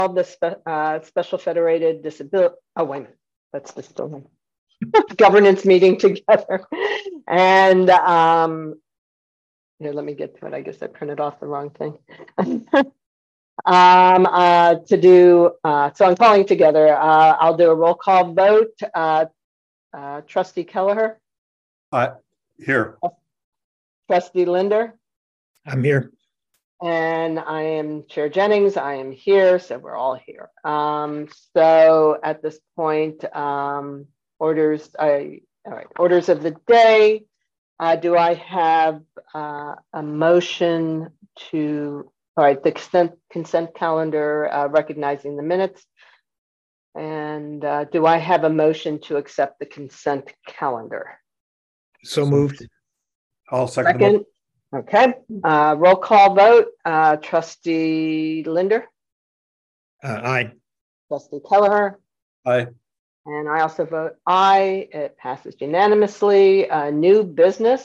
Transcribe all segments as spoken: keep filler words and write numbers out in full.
the spe- uh, Special Federated Disability, oh, wait a minute, that's the still governance meeting together. And um, here, let me get to it. I guess I printed off the wrong thing. um, uh, to do, uh, so I'm calling together. Uh, I'll do a roll call vote. Uh, uh, Trustee Kelleher? Uh, here. Trustee Linder? I'm here. And I am Chair Jennings. I am here, so we're all here. Um, so at this point, um, orders, I, all right, orders of the day. Uh, do I have uh, a motion to, all right, the consent, consent calendar uh, recognizing the minutes? And uh, do I have a motion to accept the consent calendar? So moved. I'll second. Second. Okay. Uh, roll call vote. Uh, Trustee Linder. Uh, aye. Trustee Kelleher. Aye. And I also vote aye. It passes unanimously. Uh, new business.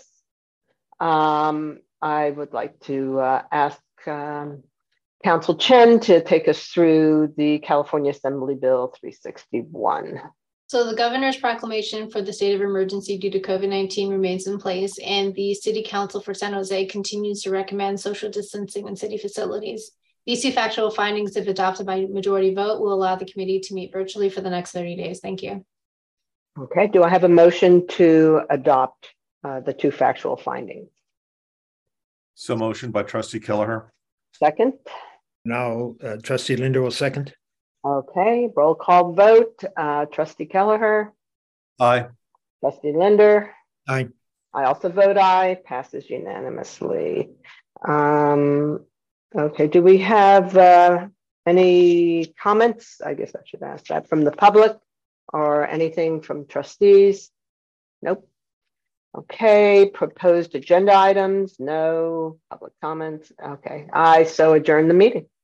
Um, I would like to uh, ask um, Council Chen to take us through the California Assembly Bill three sixty-one. So the governor's proclamation for the state of emergency due to COVID nineteen remains in place, and the City Council for San Jose continues to recommend social distancing in city facilities. These two factual findings, if adopted by majority vote, will allow the committee to meet virtually for the next thirty days. Thank you. Okay, do I have a motion to adopt uh, the two factual findings? So motion by Trustee Kelleher. Second. Now, uh, Trustee Linder will second. Okay, roll call vote. Uh, Trustee Kelleher. Aye. Trustee Linder. Aye. I also vote aye. Passes unanimously. Um, okay, do we have uh, any comments? I guess I should ask that from the public or anything from trustees? Nope. Okay, proposed agenda items? No. Public comments? Okay, I so adjourn the meeting.